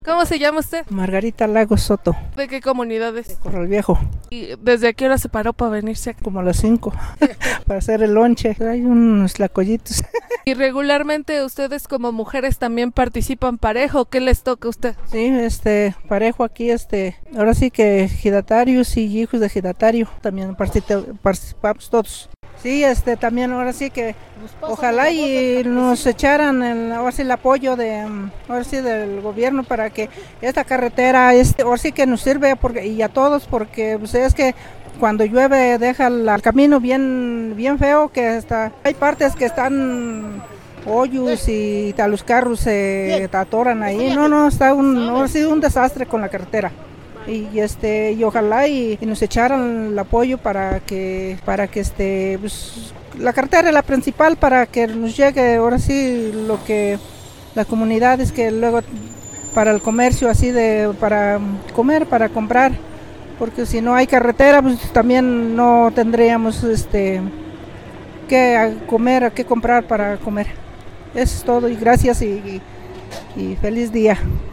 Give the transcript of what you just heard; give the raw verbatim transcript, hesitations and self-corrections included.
¿Cómo se llama usted? Margarita Lagos Soto, ¿De qué comunidad es? Corral Viejo, ¿Y desde qué hora se paró para venirse acá? como a las cinco, para hacer el lonche. Hay unos lacollitos. ¿Y regularmente ustedes como mujeres también participan parejo? ¿Qué les toca a usted? Sí, este, parejo aquí, este, ahora sí que ejidatarios y hijos de ejidatario, también particip- participamos todos. Sí, este, también ahora sí que ojalá y nos echaran el, ahora sí el apoyo de, ahora sí del gobierno para que esta carretera, este, ahora sí que nos sirve porque, y a todos, porque pues, es que cuando llueve deja el, el camino bien, bien feo, que hasta hay partes que están hoyos y a los carros se atoran ahí. No, no, está un, no, ha sido un desastre con la carretera. Y, y este y ojalá y, y nos echaran el apoyo para que para que este pues, la carretera es la principal para que nos llegue ahora sí lo que las comunidades que luego para el comercio así de para comer, para comprar, porque si no hay carretera pues también no tendríamos este que comer, que comprar para comer. Eso es todo y gracias y, y, y feliz día.